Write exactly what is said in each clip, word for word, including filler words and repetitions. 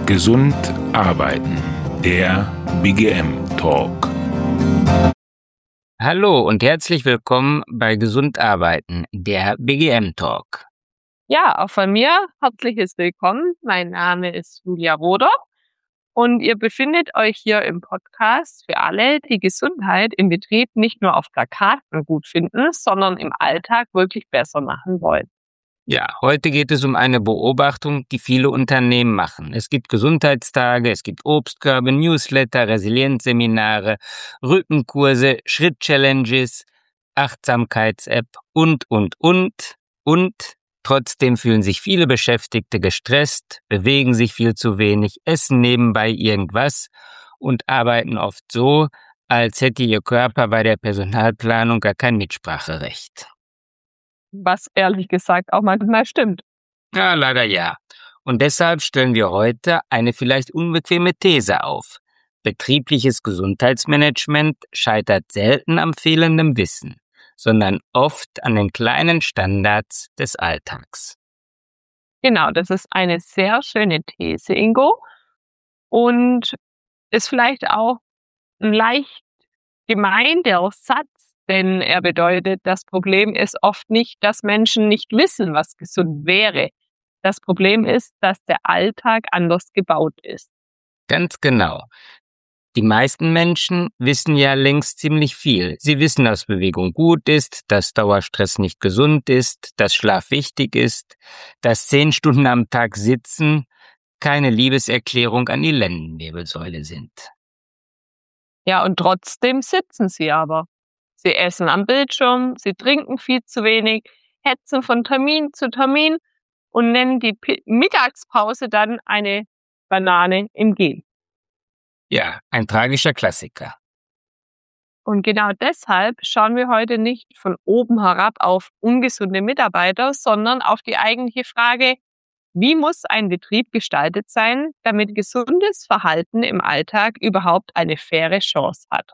Gesund arbeiten, der B G M-Talk. Hallo und herzlich willkommen bei Gesund arbeiten, der B G M-Talk. Ja, auch von mir herzliches Willkommen. Mein Name ist Julia Roder und ihr befindet euch hier im Podcast für alle, die Gesundheit im Betrieb nicht nur auf Plakaten gut finden, sondern im Alltag wirklich besser machen wollen. Ja, heute geht es um eine Beobachtung, die viele Unternehmen machen. Es gibt Gesundheitstage, es gibt Obstkörbe, Newsletter, Resilienzseminare, Rückenkurse, Schritt-Challenges, Achtsamkeits-App und, und, und, und. Trotzdem fühlen sich viele Beschäftigte gestresst, bewegen sich viel zu wenig, essen nebenbei irgendwas und arbeiten oft so, als hätte ihr Körper bei der Personalplanung gar kein Mitspracherecht. Was ehrlich gesagt auch manchmal stimmt. Ja, leider ja. Und deshalb stellen wir heute eine vielleicht unbequeme These auf. Betriebliches Gesundheitsmanagement scheitert selten am fehlenden Wissen, sondern oft an den kleinen Standards des Alltags. Genau, das ist eine sehr schöne These, Ingo. Und ist vielleicht auch ein leicht gemeinter Satz, denn er bedeutet, das Problem ist oft nicht, dass Menschen nicht wissen, was gesund wäre. Das Problem ist, dass der Alltag anders gebaut ist. Ganz genau. Die meisten Menschen wissen ja längst ziemlich viel. Sie wissen, dass Bewegung gut ist, dass Dauerstress nicht gesund ist, dass Schlaf wichtig ist, dass zehn Stunden am Tag sitzen keine Liebeserklärung an die Lendenwirbelsäule sind. Ja, und trotzdem sitzen sie aber. Sie essen am Bildschirm, sie trinken viel zu wenig, hetzen von Termin zu Termin und nennen die P- Mittagspause dann eine Banane im Gel. Ja, ein tragischer Klassiker. Und genau deshalb schauen wir heute nicht von oben herab auf ungesunde Mitarbeiter, sondern auf die eigentliche Frage, wie muss ein Betrieb gestaltet sein, damit gesundes Verhalten im Alltag überhaupt eine faire Chance hat?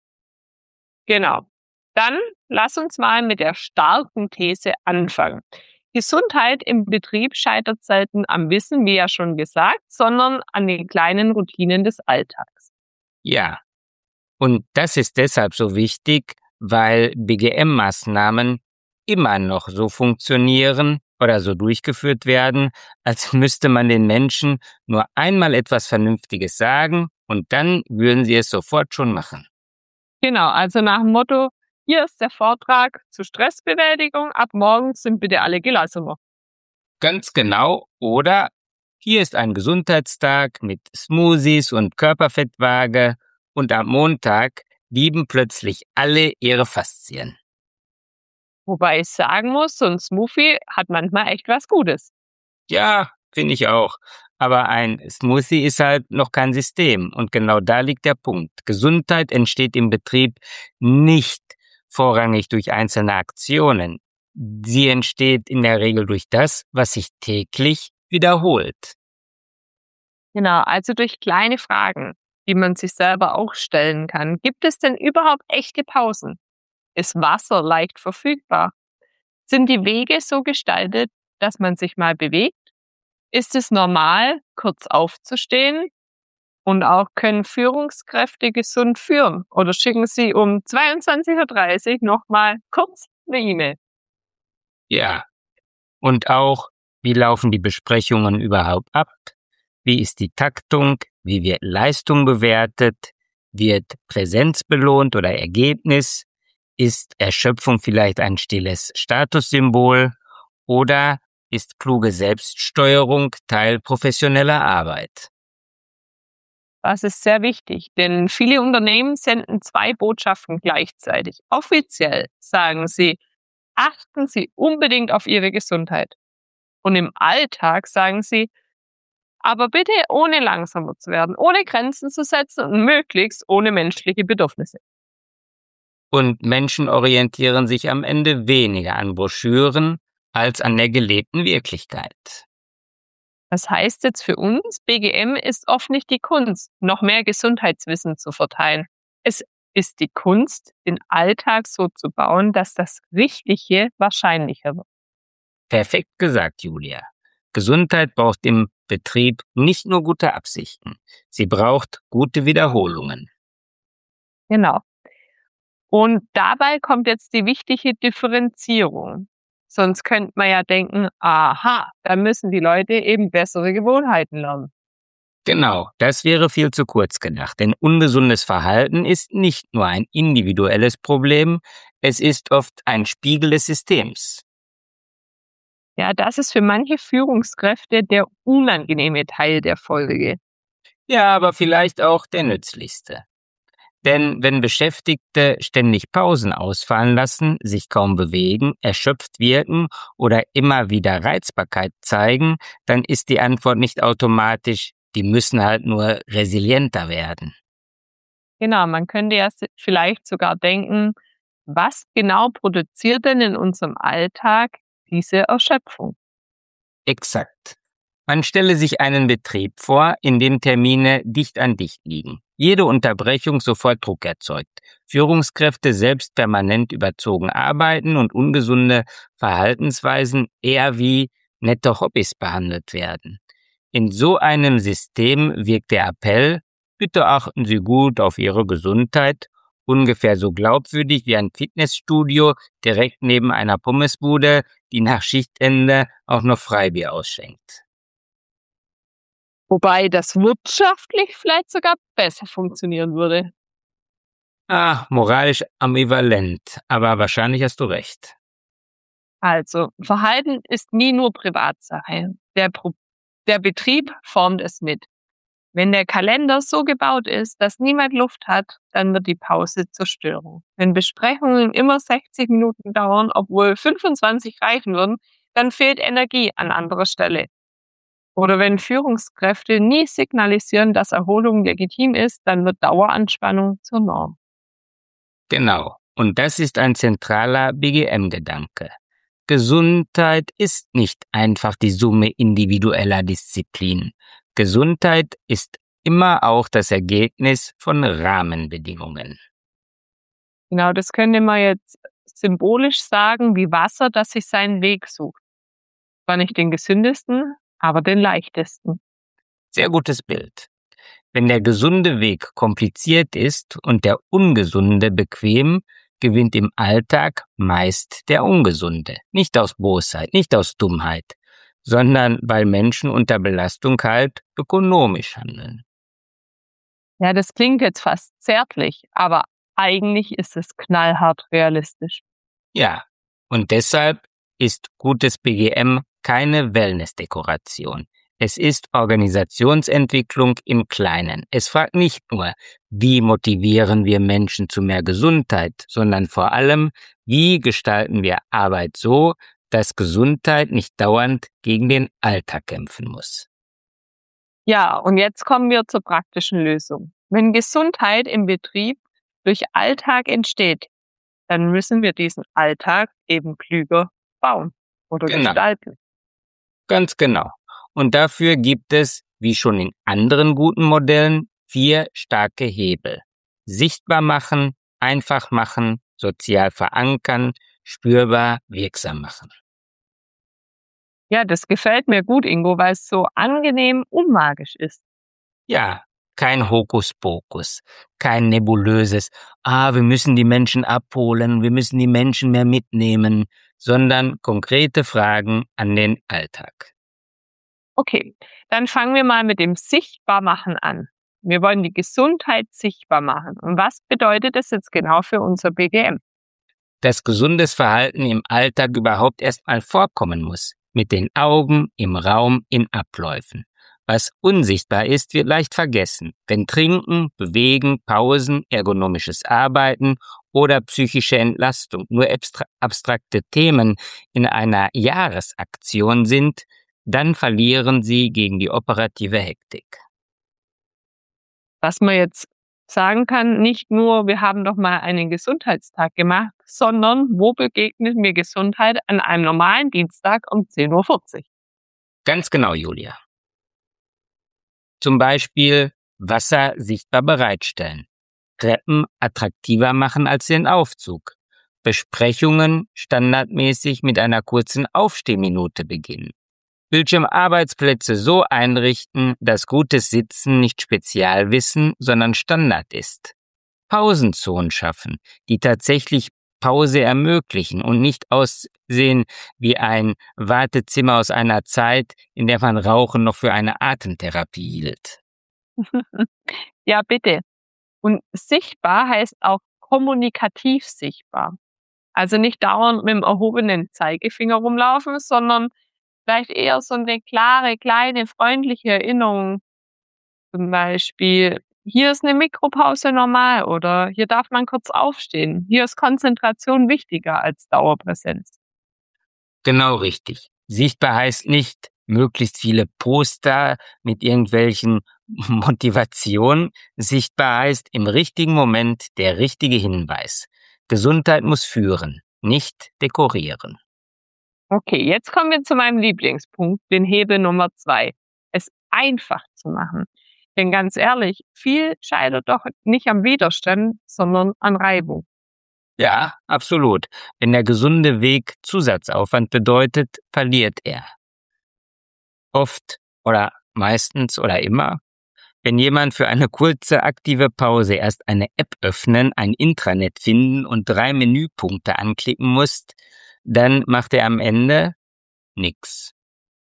Genau. Dann lass uns mal mit der starken These anfangen. Gesundheit im Betrieb scheitert selten am Wissen, wie ja schon gesagt, sondern an den kleinen Routinen des Alltags. Ja, und das ist deshalb so wichtig, weil B G M-Maßnahmen immer noch so funktionieren oder so durchgeführt werden, als müsste man den Menschen nur einmal etwas Vernünftiges sagen und dann würden sie es sofort schon machen. Genau, also nach dem Motto, hier ist der Vortrag zur Stressbewältigung, ab morgen sind bitte alle gelassener. Ganz genau, oder hier ist ein Gesundheitstag mit Smoothies und Körperfettwaage und am Montag lieben plötzlich alle ihre Faszien. Wobei ich sagen muss, so ein Smoothie hat manchmal echt was Gutes. Ja, finde ich auch. Aber ein Smoothie ist halt noch kein System. Und genau da liegt der Punkt. Gesundheit entsteht im Betrieb nicht vorrangig durch einzelne Aktionen. Sie entsteht in der Regel durch das, was sich täglich wiederholt. Genau, also durch kleine Fragen, die man sich selber auch stellen kann. Gibt es denn überhaupt echte Pausen? Ist Wasser leicht verfügbar? Sind die Wege so gestaltet, dass man sich mal bewegt? Ist es normal, kurz aufzustehen? Und auch können Führungskräfte gesund führen? Oder schicken sie um zweiundzwanzig Uhr dreißig nochmal kurz eine E-Mail? Ja. Und auch, wie laufen die Besprechungen überhaupt ab? Wie ist die Taktung? Wie wird Leistung bewertet? Wird Präsenz belohnt oder Ergebnis? Ist Erschöpfung vielleicht ein stilles Statussymbol? Oder ist kluge Selbststeuerung Teil professioneller Arbeit? Das ist sehr wichtig, denn viele Unternehmen senden zwei Botschaften gleichzeitig. Offiziell sagen sie, achten Sie unbedingt auf Ihre Gesundheit. Und im Alltag sagen sie, aber bitte ohne langsamer zu werden, ohne Grenzen zu setzen und möglichst ohne menschliche Bedürfnisse. Und Menschen orientieren sich am Ende weniger an Broschüren als an der gelebten Wirklichkeit. Das heißt jetzt für uns, B G M ist oft nicht die Kunst, noch mehr Gesundheitswissen zu verteilen. Es ist die Kunst, den Alltag so zu bauen, dass das Richtige wahrscheinlicher wird. Perfekt gesagt, Julia. Gesundheit braucht im Betrieb nicht nur gute Absichten, sie braucht gute Wiederholungen. Genau. Und dabei kommt jetzt die wichtige Differenzierung. Sonst könnte man ja denken, aha, da müssen die Leute eben bessere Gewohnheiten lernen. Genau, das wäre viel zu kurz gedacht, denn ungesundes Verhalten ist nicht nur ein individuelles Problem, es ist oft ein Spiegel des Systems. Ja, das ist für manche Führungskräfte der unangenehme Teil der Folge. Ja, aber vielleicht auch der nützlichste. Denn wenn Beschäftigte ständig Pausen ausfallen lassen, sich kaum bewegen, erschöpft wirken oder immer wieder Reizbarkeit zeigen, dann ist die Antwort nicht automatisch, die müssen halt nur resilienter werden. Genau, man könnte ja s- vielleicht sogar denken, was genau produziert denn in unserem Alltag diese Erschöpfung? Exakt. Man stelle sich einen Betrieb vor, in dem Termine dicht an dicht liegen. Jede Unterbrechung sofort Druck erzeugt. Führungskräfte selbst permanent überzogen arbeiten und ungesunde Verhaltensweisen eher wie nette Hobbys behandelt werden. In so einem System wirkt der Appell, bitte achten Sie gut auf Ihre Gesundheit, ungefähr so glaubwürdig wie ein Fitnessstudio direkt neben einer Pommesbude, die nach Schichtende auch noch Freibier ausschenkt. Wobei das wirtschaftlich vielleicht sogar besser funktionieren würde. Ah, moralisch ambivalent, aber wahrscheinlich hast du recht. Also, Verhalten ist nie nur Privatsache. Der, Pro der Betrieb formt es mit. Wenn der Kalender so gebaut ist, dass niemand Luft hat, dann wird die Pause zur Störung. Wenn Besprechungen immer sechzig Minuten dauern, obwohl fünfundzwanzig reichen würden, dann fehlt Energie an anderer Stelle. Oder wenn Führungskräfte nie signalisieren, dass Erholung legitim ist, dann wird Daueranspannung zur Norm. Genau. Und das ist ein zentraler B G M-Gedanke. Gesundheit ist nicht einfach die Summe individueller Disziplinen. Gesundheit ist immer auch das Ergebnis von Rahmenbedingungen. Genau, das könnte man jetzt symbolisch sagen, wie Wasser, das sich seinen Weg sucht. Zwar nicht den gesündesten, aber den leichtesten. Sehr gutes Bild. Wenn der gesunde Weg kompliziert ist und der ungesunde bequem, gewinnt im Alltag meist der Ungesunde. Nicht aus Bosheit, nicht aus Dummheit, sondern weil Menschen unter Belastung halt ökonomisch handeln. Ja, das klingt jetzt fast zärtlich, aber eigentlich ist es knallhart realistisch. Ja, und deshalb ist gutes B G M keine Wellnessdekoration. Es ist Organisationsentwicklung im Kleinen. Es fragt nicht nur, wie motivieren wir Menschen zu mehr Gesundheit, sondern vor allem, wie gestalten wir Arbeit so, dass Gesundheit nicht dauernd gegen den Alltag kämpfen muss. Ja, und jetzt kommen wir zur praktischen Lösung. Wenn Gesundheit im Betrieb durch Alltag entsteht, dann müssen wir diesen Alltag eben klüger bauen oder Genau. gestalten. Ganz genau. Und dafür gibt es, wie schon in anderen guten Modellen, vier starke Hebel. Sichtbar machen, einfach machen, sozial verankern, spürbar wirksam machen. Ja, das gefällt mir gut, Ingo, weil es so angenehm unmagisch ist. Ja, kein Hokuspokus, kein nebulöses, ah, wir müssen die Menschen abholen, wir müssen die Menschen mehr mitnehmen, sondern konkrete Fragen an den Alltag. Okay, dann fangen wir mal mit dem Sichtbarmachen an. Wir wollen die Gesundheit sichtbar machen. Und was bedeutet das jetzt genau für unser B G M? Dass gesundes Verhalten im Alltag überhaupt erstmal vorkommen muss. Mit den Augen, im Raum, in Abläufen. Was unsichtbar ist, wird leicht vergessen. Wenn Trinken, Bewegen, Pausen, ergonomisches Arbeiten oder psychische Entlastung nur abstra- abstrakte Themen in einer Jahresaktion sind, dann verlieren sie gegen die operative Hektik. Was man jetzt sagen kann, nicht nur, wir haben doch mal einen Gesundheitstag gemacht, sondern wo begegnet mir Gesundheit an einem normalen Dienstag um zehn Uhr vierzig? Ganz genau, Julia. Zum Beispiel Wasser sichtbar bereitstellen, Treppen attraktiver machen als den Aufzug, Besprechungen standardmäßig mit einer kurzen Aufstehminute beginnen, Bildschirmarbeitsplätze so einrichten, dass gutes Sitzen nicht Spezialwissen, sondern Standard ist. Pausenzonen schaffen, die tatsächlich Pause ermöglichen und nicht aussehen wie ein Wartezimmer aus einer Zeit, in der man Rauchen noch für eine Atemtherapie hielt. Ja, bitte. Und sichtbar heißt auch kommunikativ sichtbar. Also nicht dauernd mit dem erhobenen Zeigefinger rumlaufen, sondern vielleicht eher so eine klare, kleine, freundliche Erinnerung. Zum Beispiel, hier ist eine Mikropause normal oder hier darf man kurz aufstehen. Hier ist Konzentration wichtiger als Dauerpräsenz. Genau richtig. Sichtbar heißt nicht möglichst viele Poster mit irgendwelchen Motivationen. Sichtbar heißt im richtigen Moment der richtige Hinweis. Gesundheit muss führen, nicht dekorieren. Okay, jetzt kommen wir zu meinem Lieblingspunkt, den Hebel Nummer zwei. Es einfach zu machen. Denn ganz ehrlich, viel scheitert doch nicht am Widerstand, sondern an Reibung. Ja, absolut. Wenn der gesunde Weg Zusatzaufwand bedeutet, verliert er. Oft oder meistens oder immer. Wenn jemand für eine kurze aktive Pause erst eine App öffnen, ein Intranet finden und drei Menüpunkte anklicken muss, dann macht er am Ende nix.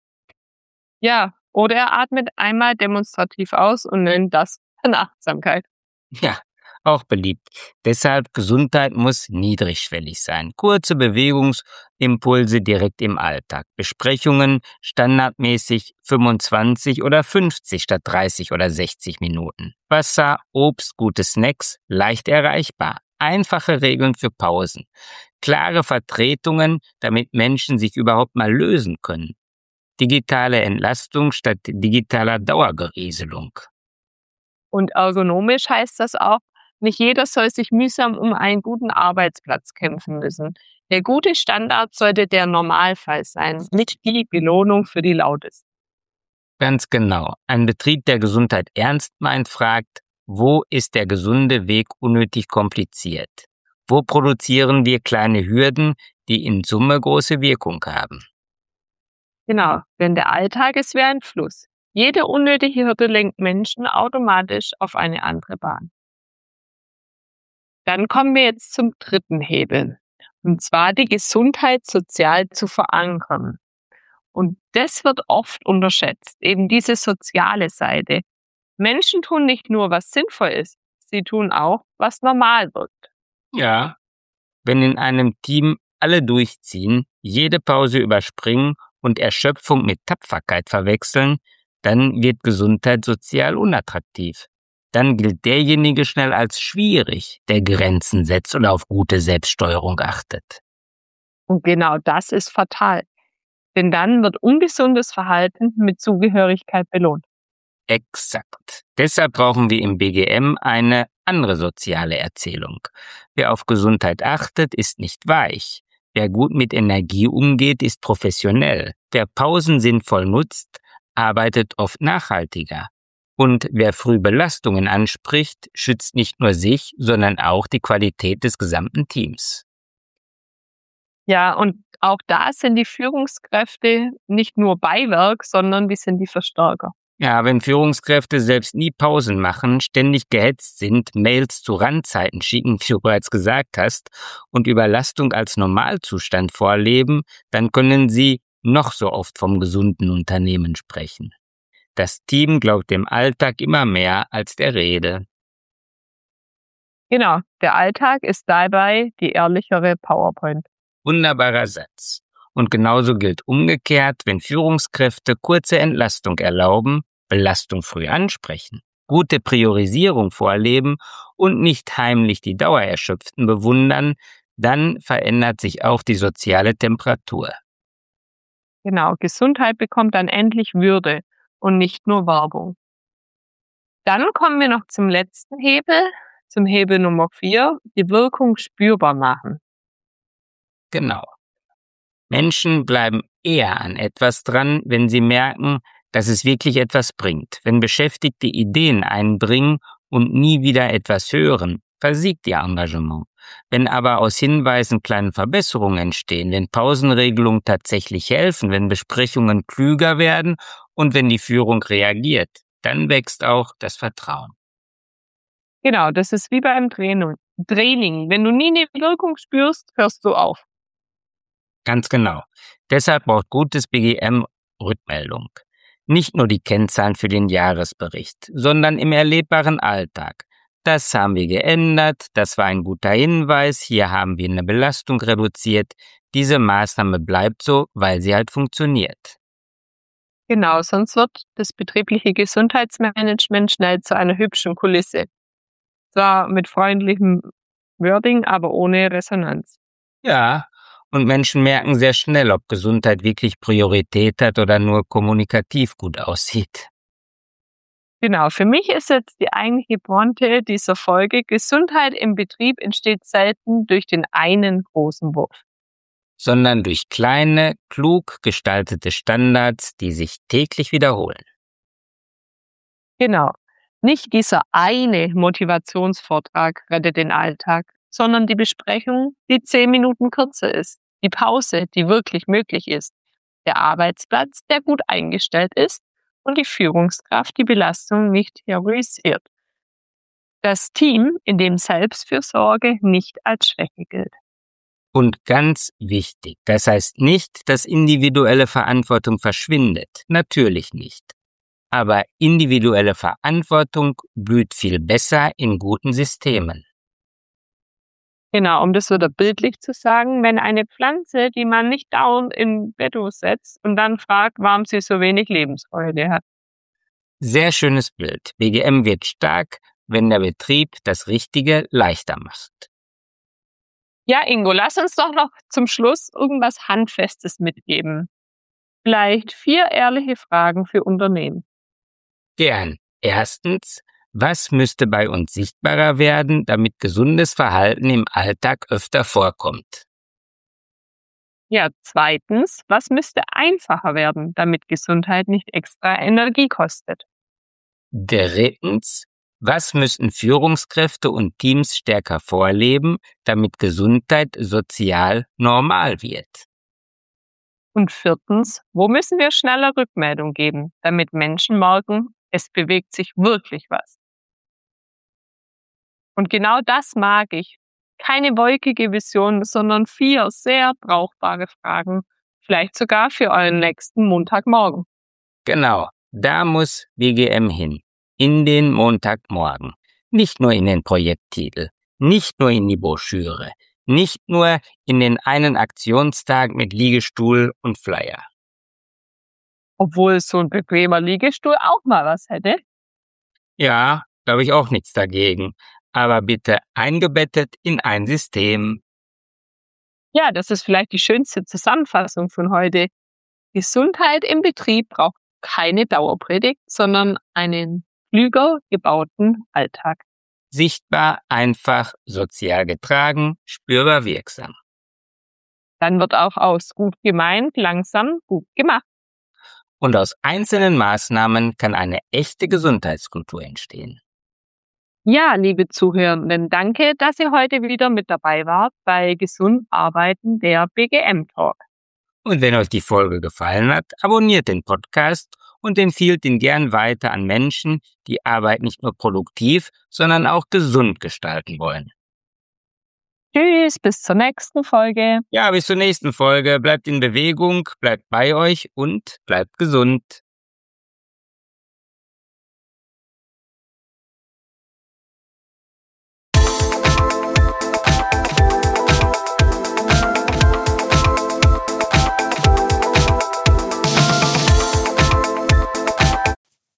Ja, oder er atmet einmal demonstrativ aus und nennt das dann Achtsamkeit. Ja, auch beliebt. Deshalb Gesundheit muss niedrigschwellig sein. Kurze Bewegungsimpulse direkt im Alltag. Besprechungen standardmäßig fünfundzwanzig oder fünfzig statt dreißig oder sechzig Minuten. Wasser, Obst, gute Snacks, leicht erreichbar. Einfache Regeln für Pausen. Klare Vertretungen, damit Menschen sich überhaupt mal lösen können. Digitale Entlastung statt digitaler Dauergerieselung. Und ergonomisch heißt das auch, nicht jeder soll sich mühsam um einen guten Arbeitsplatz kämpfen müssen. Der gute Standard sollte der Normalfall sein, nicht die Belohnung für die Lautesten. Ganz genau. Ein Betrieb, der Gesundheit ernst meint, fragt, wo ist der gesunde Weg unnötig kompliziert? Wo produzieren wir kleine Hürden, die in Summe große Wirkung haben? Genau, denn der Alltag ist wie ein Fluss. Jede unnötige Hürde lenkt Menschen automatisch auf eine andere Bahn. Dann kommen wir jetzt zum dritten Hebel. Und zwar die Gesundheit sozial zu verankern. Und das wird oft unterschätzt, eben diese soziale Seite. Menschen tun nicht nur, was sinnvoll ist, sie tun auch, was normal wirkt. Ja, wenn in einem Team alle durchziehen, jede Pause überspringen und Erschöpfung mit Tapferkeit verwechseln, dann wird Gesundheit sozial unattraktiv. Dann gilt derjenige schnell als schwierig, der Grenzen setzt und auf gute Selbststeuerung achtet. Und genau das ist fatal. Denn dann wird ungesundes Verhalten mit Zugehörigkeit belohnt. Exakt. Deshalb brauchen wir im B G M eine andere soziale Erzählung. Wer auf Gesundheit achtet, ist nicht weich. Wer gut mit Energie umgeht, ist professionell. Wer Pausen sinnvoll nutzt, arbeitet oft nachhaltiger. Und wer früh Belastungen anspricht, schützt nicht nur sich, sondern auch die Qualität des gesamten Teams. Ja, und auch da sind die Führungskräfte nicht nur Beiwerk, sondern die sind die Verstärker. Ja, wenn Führungskräfte selbst nie Pausen machen, ständig gehetzt sind, Mails zu Randzeiten schicken, wie du bereits gesagt hast, und Überlastung als Normalzustand vorleben, dann können sie noch so oft vom gesunden Unternehmen sprechen. Das Team glaubt dem Alltag immer mehr als der Rede. Genau, der Alltag ist dabei die ehrlichere PowerPoint. Wunderbarer Satz. Und genauso gilt umgekehrt, wenn Führungskräfte kurze Entlastung erlauben, Belastung früh ansprechen, gute Priorisierung vorleben und nicht heimlich die Dauererschöpften bewundern, dann verändert sich auch die soziale Temperatur. Genau, Gesundheit bekommt dann endlich Würde und nicht nur Werbung. Dann kommen wir noch zum letzten Hebel, zum Hebel Nummer vier, die Wirkung spürbar machen. Genau. Menschen bleiben eher an etwas dran, wenn sie merken, dass es wirklich etwas bringt. Wenn Beschäftigte Ideen einbringen und nie wieder etwas hören, versiegt ihr Engagement. Wenn aber aus Hinweisen kleine Verbesserungen entstehen, wenn Pausenregelungen tatsächlich helfen, wenn Besprechungen klüger werden und wenn die Führung reagiert, dann wächst auch das Vertrauen. Genau, das ist wie beim Training. Training. Wenn du nie eine Wirkung spürst, hörst du auf. Ganz genau. Deshalb braucht gutes B G M Rückmeldung. Nicht nur die Kennzahlen für den Jahresbericht, sondern im erlebbaren Alltag. Das haben wir geändert, das war ein guter Hinweis, hier haben wir eine Belastung reduziert. Diese Maßnahme bleibt so, weil sie halt funktioniert. Genau, sonst wird das betriebliche Gesundheitsmanagement schnell zu einer hübschen Kulisse. Zwar mit freundlichem Wording, aber ohne Resonanz. Ja, und Menschen merken sehr schnell, ob Gesundheit wirklich Priorität hat oder nur kommunikativ gut aussieht. Genau, für mich ist jetzt die eigentliche Pointe dieser Folge: Gesundheit im Betrieb entsteht selten durch den einen großen Wurf, sondern durch kleine, klug gestaltete Standards, die sich täglich wiederholen. Genau, nicht dieser eine Motivationsvortrag rettet den Alltag, sondern die Besprechung, die zehn Minuten kürzer ist, die Pause, die wirklich möglich ist, der Arbeitsplatz, der gut eingestellt ist und die Führungskraft, die Belastung nicht terrorisiert. Das Team, in dem Selbstfürsorge nicht als Schwäche gilt. Und ganz wichtig, das heißt nicht, dass individuelle Verantwortung verschwindet. Natürlich nicht. Aber individuelle Verantwortung blüht viel besser in guten Systemen. Genau, um das wieder bildlich zu sagen, wenn eine Pflanze, die man nicht dauernd in Betto setzt und dann fragt, warum sie so wenig Lebensfreude hat. Sehr schönes Bild. B G M wird stark, wenn der Betrieb das Richtige leichter macht. Ja, Ingo, lass uns doch noch zum Schluss irgendwas Handfestes mitgeben. Vielleicht vier ehrliche Fragen für Unternehmen. Gern. Erstens, was müsste bei uns sichtbarer werden, damit gesundes Verhalten im Alltag öfter vorkommt? Ja, zweitens, was müsste einfacher werden, damit Gesundheit nicht extra Energie kostet? Drittens, was müssen Führungskräfte und Teams stärker vorleben, damit Gesundheit sozial normal wird? Und viertens, wo müssen wir schneller Rückmeldung geben, damit Menschen merken, es bewegt sich wirklich was? Und genau das mag ich. Keine wolkige Vision, sondern vier sehr brauchbare Fragen. Vielleicht sogar für euren nächsten Montagmorgen. Genau, da muss B G M hin. In den Montagmorgen. Nicht nur in den Projekttitel, nicht nur in die Broschüre, nicht nur in den einen Aktionstag mit Liegestuhl und Flyer. Obwohl so ein bequemer Liegestuhl auch mal was hätte. Ja, da habe ich auch nichts dagegen. Aber bitte eingebettet in ein System. Ja, das ist vielleicht die schönste Zusammenfassung von heute. Gesundheit im Betrieb braucht keine Dauerpredigt, sondern einen klüger gebauten Alltag. Sichtbar, einfach, sozial getragen, spürbar wirksam. Dann wird auch aus gut gemeint langsam gut gemacht. Und aus einzelnen Maßnahmen kann eine echte Gesundheitskultur entstehen. Ja, liebe Zuhörenden, danke, dass ihr heute wieder mit dabei wart bei Gesund Arbeiten, der B G M-Talk. Und wenn euch die Folge gefallen hat, abonniert den Podcast und empfiehlt ihn gern weiter an Menschen, die Arbeit nicht nur produktiv, sondern auch gesund gestalten wollen. Tschüss, bis zur nächsten Folge. Ja, bis zur nächsten Folge. Bleibt in Bewegung, bleibt bei euch und bleibt gesund.